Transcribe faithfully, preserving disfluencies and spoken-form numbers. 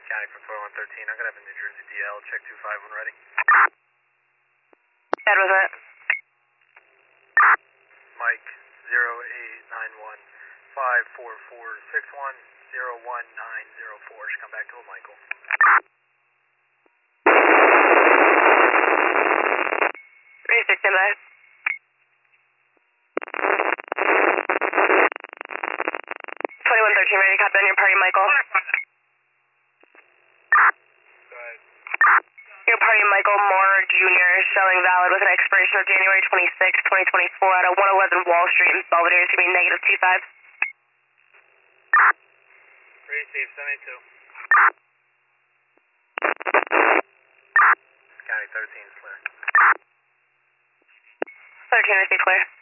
County from four one thirteen. I'm going to have a New Jersey D L. Check two five when ready. That was it. Mike, zero eight nine one five four four six one zero one nine zero four. Should come back to a Michael. Ready, six, stand by. twenty-one thirteen, ready to copy on your party, Michael. Go ahead. Your party, Michael Moore Junior, showing valid with an expiration of January twenty-sixth, twenty twenty-four at a one eleven Wall Street in Belvedere to be negative two five. Ready, Steve, seven eight two. County thirteen is clear. thirteen, receive clear.